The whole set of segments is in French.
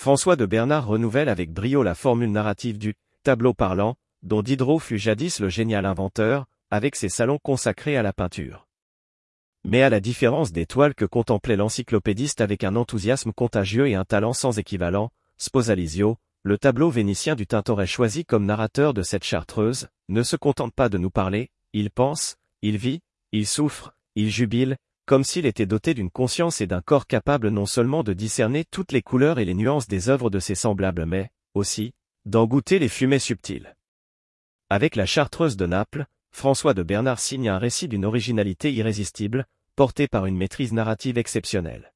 François de Bernard renouvelle avec brio la formule narrative du tableau parlant, dont Diderot fut jadis le génial inventeur, avec ses salons consacrés à la peinture. Mais à la différence des toiles que contemplait l'encyclopédiste avec un enthousiasme contagieux et un talent sans équivalent, Sposalizio, le tableau vénitien du Tintoret choisi comme narrateur de cette chartreuse, ne se contente pas de nous parler, il pense, il vit, il souffre, il jubile, comme s'il était doté d'une conscience et d'un corps capable non seulement de discerner toutes les couleurs et les nuances des œuvres de ses semblables mais, aussi, d'en goûter les fumées subtiles. Avec la chartreuse de Naples, François de Bernard signe un récit d'une originalité irrésistible, porté par une maîtrise narrative exceptionnelle.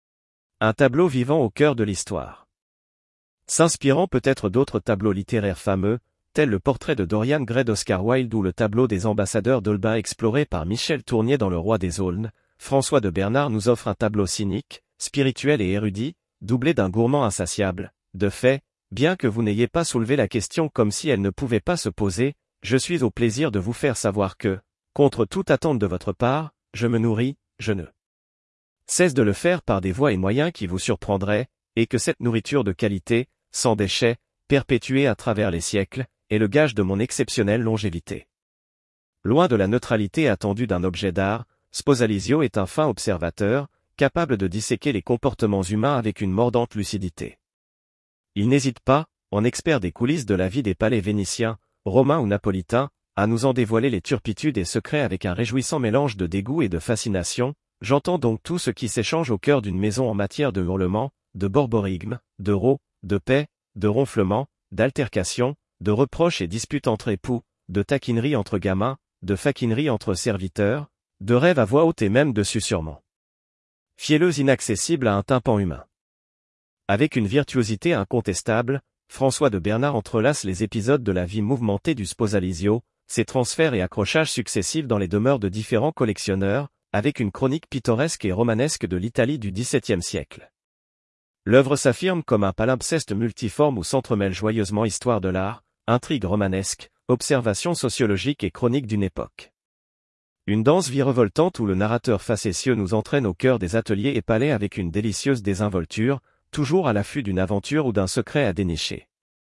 Un tableau vivant au cœur de l'histoire. S'inspirant peut-être d'autres tableaux littéraires fameux, tels le portrait de Dorian Gray d'Oscar Wilde ou le tableau des ambassadeurs d'Holbein exploré par Michel Tournier dans Le Roi des Aulnes, François de Bernard nous offre un tableau cynique, spirituel et érudit, doublé d'un gourmand insatiable. De fait, bien que vous n'ayez pas soulevé la question comme si elle ne pouvait pas se poser, je suis au plaisir de vous faire savoir que, contre toute attente de votre part, je me nourris, je ne cesse de le faire par des voies et moyens qui vous surprendraient, et que cette nourriture de qualité, sans déchets, perpétuée à travers les siècles, est le gage de mon exceptionnelle longévité. Loin de la neutralité attendue d'un objet d'art, Sposalizio est un fin observateur, capable de disséquer les comportements humains avec une mordante lucidité. Il n'hésite pas, en expert des coulisses de la vie des palais vénitiens, romains ou napolitains, à nous en dévoiler les turpitudes et secrets avec un réjouissant mélange de dégoût et de fascination. J'entends donc tout ce qui s'échange au cœur d'une maison en matière de hurlements, de borborigmes, de raux, de paix, de ronflements, d'altercations, de reproches et disputes entre époux, de taquineries entre gamins, de faquineries entre serviteurs, de rêves à voix haute et même de susurrements. Fielleuse inaccessible à un tympan humain. Avec une virtuosité incontestable, François de Bernard entrelace les épisodes de la vie mouvementée du Sposalizio, ses transferts et accrochages successifs dans les demeures de différents collectionneurs, avec une chronique pittoresque et romanesque de l'Italie du XVIIe siècle. L'œuvre s'affirme comme un palimpseste multiforme où s'entremêlent joyeusement histoire de l'art, intrigue romanesque, observation sociologique et chronique d'une époque. Une danse virevoltante où le narrateur facétieux nous entraîne au cœur des ateliers et palais avec une délicieuse désinvolture, toujours à l'affût d'une aventure ou d'un secret à dénicher.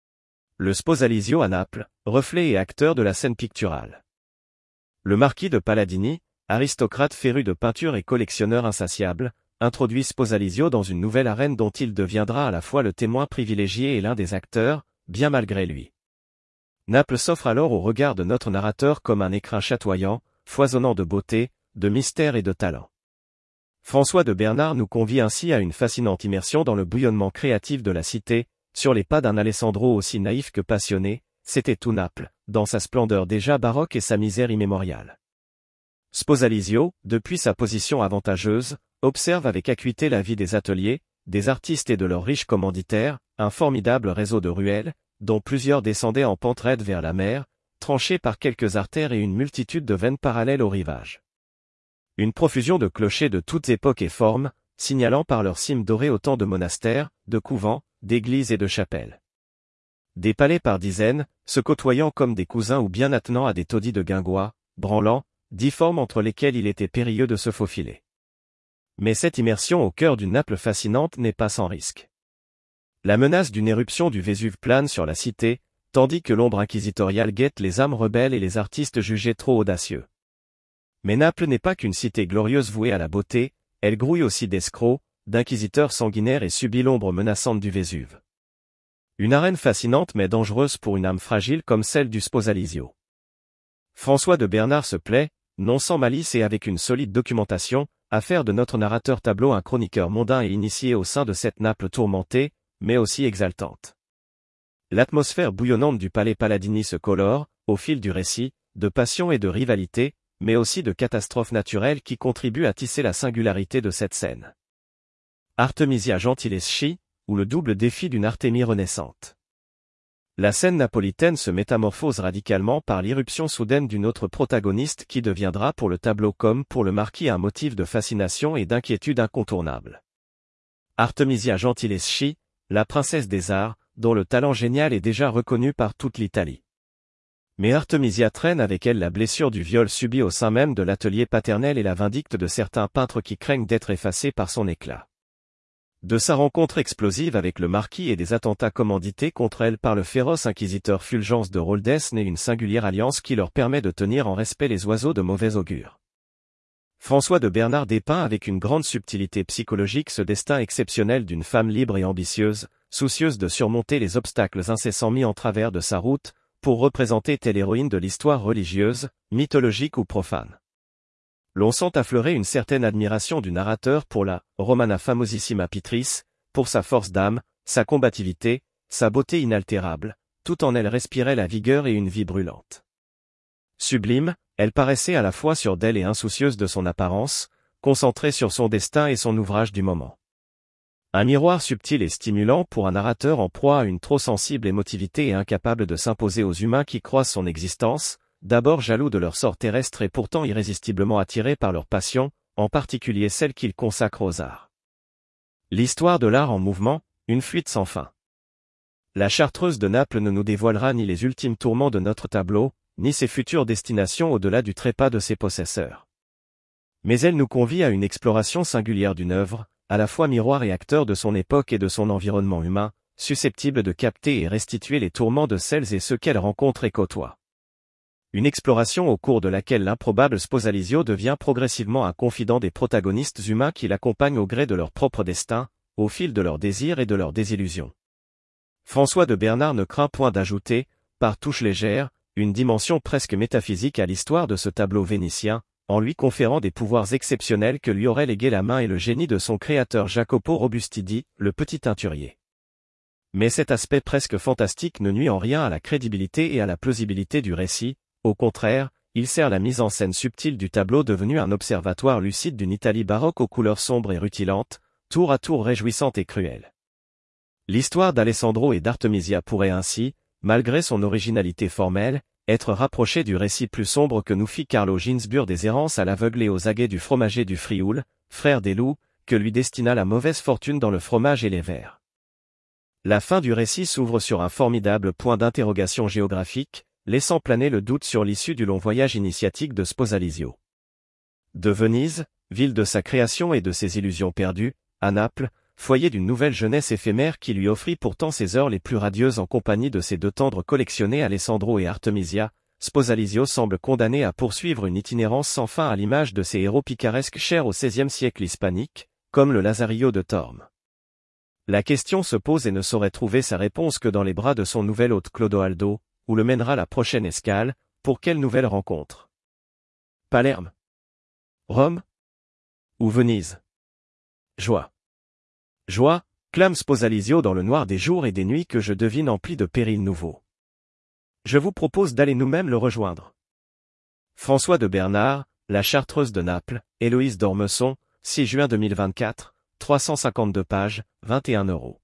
Le Sposalizio à Naples, reflet et acteur de la scène picturale. Le marquis de Palladini, aristocrate féru de peinture et collectionneur insatiable, introduit Sposalizio dans une nouvelle arène dont il deviendra à la fois le témoin privilégié et l'un des acteurs, bien malgré lui. Naples s'offre alors au regard de notre narrateur comme un écrin chatoyant, foisonnant de beauté, de mystère et de talent. François de Bernard nous convie ainsi à une fascinante immersion dans le bouillonnement créatif de la cité, sur les pas d'un Alessandro aussi naïf que passionné, c'était tout Naples, dans sa splendeur déjà baroque et sa misère immémoriale. Sposalizio, depuis sa position avantageuse, observe avec acuité la vie des ateliers, des artistes et de leurs riches commanditaires, un formidable réseau de ruelles, dont plusieurs descendaient en pente raide vers la mer, tranchées par quelques artères et une multitude de veines parallèles au rivage. Une profusion de clochers de toutes époques et formes, signalant par leurs cimes dorées autant de monastères, de couvents, d'églises et de chapelles. Des palais par dizaines, se côtoyant comme des cousins ou bien attenant à des taudis de guingois, branlants, difformes entre lesquels il était périlleux de se faufiler. Mais cette immersion au cœur d'une Naples fascinante n'est pas sans risque. La menace d'une éruption du Vésuve plane sur la cité, tandis que l'ombre inquisitoriale guette les âmes rebelles et les artistes jugés trop audacieux. Mais Naples n'est pas qu'une cité glorieuse vouée à la beauté, elle grouille aussi d'escrocs, d'inquisiteurs sanguinaires et subit l'ombre menaçante du Vésuve. Une arène fascinante mais dangereuse pour une âme fragile comme celle du Sposalizio. François de Bernard se plaît, non sans malice et avec une solide documentation, à faire de notre narrateur tableau un chroniqueur mondain et initié au sein de cette Naples tourmentée, mais aussi exaltante. L'atmosphère bouillonnante du palais Palladini se colore, au fil du récit, de passion et de rivalité, mais aussi de catastrophes naturelles qui contribuent à tisser la singularité de cette scène. Artemisia Gentileschi, ou le double défi d'une Artémie renaissante. La scène napolitaine se métamorphose radicalement par l'irruption soudaine d'une autre protagoniste qui deviendra pour le tableau comme pour le marquis un motif de fascination et d'inquiétude incontournable. Artemisia Gentileschi, la princesse des arts, dont le talent génial est déjà reconnu par toute l'Italie. Mais Artemisia traîne avec elle la blessure du viol subi au sein même de l'atelier paternel et la vindicte de certains peintres qui craignent d'être effacés par son éclat. De sa rencontre explosive avec le marquis et des attentats commandités contre elle par le féroce inquisiteur Fulgence de Rodez naît une singulière alliance qui leur permet de tenir en respect les oiseaux de mauvais augure. François de Bernard dépeint avec une grande subtilité psychologique ce destin exceptionnel d'une femme libre et ambitieuse, soucieuse de surmonter les obstacles incessants mis en travers de sa route, pour représenter telle héroïne de l'histoire religieuse, mythologique ou profane. L'on sent affleurer une certaine admiration du narrateur pour la Romana famosissima Pitris, pour sa force d'âme, sa combativité, sa beauté inaltérable, tout en elle respirait la vigueur et une vie brûlante. Sublime, elle paraissait à la fois sûre d'elle et insoucieuse de son apparence, concentrée sur son destin et son ouvrage du moment. Un miroir subtil et stimulant pour un narrateur en proie à une trop sensible émotivité et incapable de s'imposer aux humains qui croisent son existence, d'abord jaloux de leur sort terrestre et pourtant irrésistiblement attirés par leur passion, en particulier celle qu'ils consacrent aux arts. L'histoire de l'art en mouvement, une fuite sans fin. La Chartreuse de Naples ne nous dévoilera ni les ultimes tourments de notre tableau, ni ses futures destinations au-delà du trépas de ses possesseurs. Mais elle nous convie à une exploration singulière d'une œuvre, à la fois miroir et acteur de son époque et de son environnement humain, susceptible de capter et restituer les tourments de celles et ceux qu'elle rencontre et côtoie. Une exploration au cours de laquelle l'improbable Sposalizio devient progressivement un confident des protagonistes humains qui l'accompagnent au gré de leur propre destin, au fil de leurs désirs et de leurs désillusions. François de Bernard ne craint point d'ajouter, par touches légères, une dimension presque métaphysique à l'histoire de ce tableau vénitien, en lui conférant des pouvoirs exceptionnels que lui aurait légué la main et le génie de son créateur Jacopo Robustidi, le petit teinturier. Mais cet aspect presque fantastique ne nuit en rien à la crédibilité et à la plausibilité du récit. Au contraire, il sert la mise en scène subtile du tableau devenu un observatoire lucide d'une Italie baroque aux couleurs sombres et rutilantes, tour à tour réjouissante et cruelle. L'histoire d'Alessandro et d'Artemisia pourrait ainsi, malgré son originalité formelle, être rapprochée du récit plus sombre que nous fit Carlo Ginzburg des errances à l'aveugle et aux aguets du fromager du Frioul, frère des loups, que lui destina la mauvaise fortune dans le fromage et les vers. La fin du récit s'ouvre sur un formidable point d'interrogation géographique, laissant planer le doute sur l'issue du long voyage initiatique de Sposalizio. De Venise, ville de sa création et de ses illusions perdues, à Naples, foyer d'une nouvelle jeunesse éphémère qui lui offrit pourtant ses heures les plus radieuses en compagnie de ses deux tendres collectionnés Alessandro et Artemisia, Sposalizio semble condamné à poursuivre une itinérance sans fin à l'image de ces héros picaresques chers au XVIe siècle hispanique, comme le Lazarillo de Tormes. La question se pose et ne saurait trouver sa réponse que dans les bras de son nouvel hôte Clodoaldo, où le mènera la prochaine escale, pour quelle nouvelle rencontre? Palerme? Rome? Ou Venise? Joie. Joie, clame Sposalizio dans le noir des jours et des nuits que je devine emplis de périls nouveaux. Je vous propose d'aller nous-mêmes le rejoindre. François de Bernard, La Chartreuse de Naples, Héloïse d'Ormesson, 6 juin 2024, 352 pages, 21 €.